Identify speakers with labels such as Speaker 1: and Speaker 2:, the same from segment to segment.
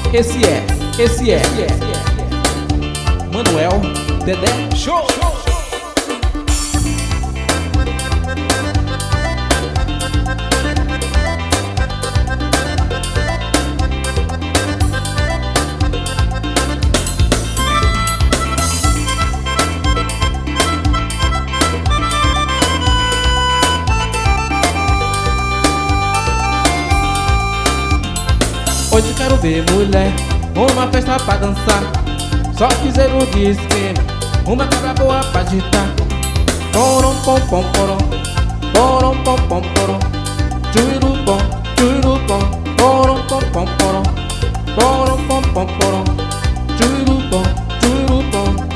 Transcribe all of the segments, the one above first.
Speaker 1: Esse é Manuel Dedé Show. Hoje quero ver mulher, uma festa pra dançar. Só fizeram de esquema, uma cabra boa pra agitar. Porom pom pom porom, porom pom pom porom, tchuiru pom, porom pom pom porom, porom pom pom porom, tchuiru pom, tchuiru pom.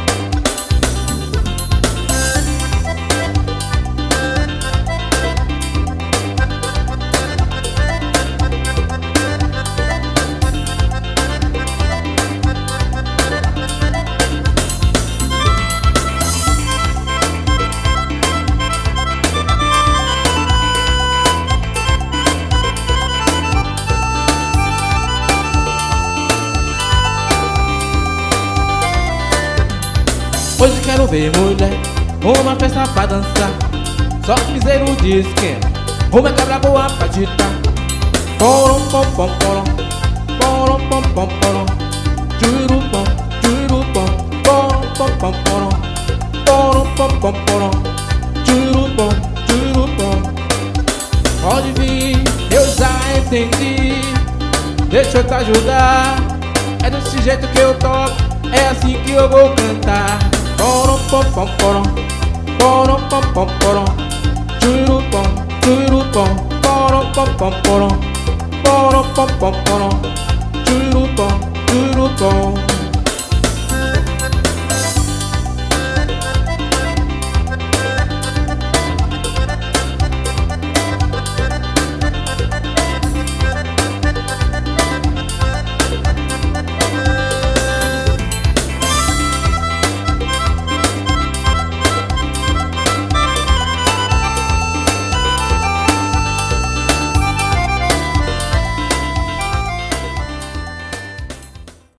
Speaker 1: Hoje quero ver mulher, uma festa pra dançar. Só fizeram de esquema, uma cabra boa pra agitar. Porom pom pom porom, porom pom pom porom, tchuiru pom, porom pom pom porom, porom pom pom porom, tchuiru pom. Pode vir, eu já entendi, deixa eu te ajudar. É desse jeito que eu toco, é assim que eu vou cantar. Porom pom pom porom, porom pom pom porom, tchuiru pom, porom pom pom porom, porom pom pom porom, tchuiru pom.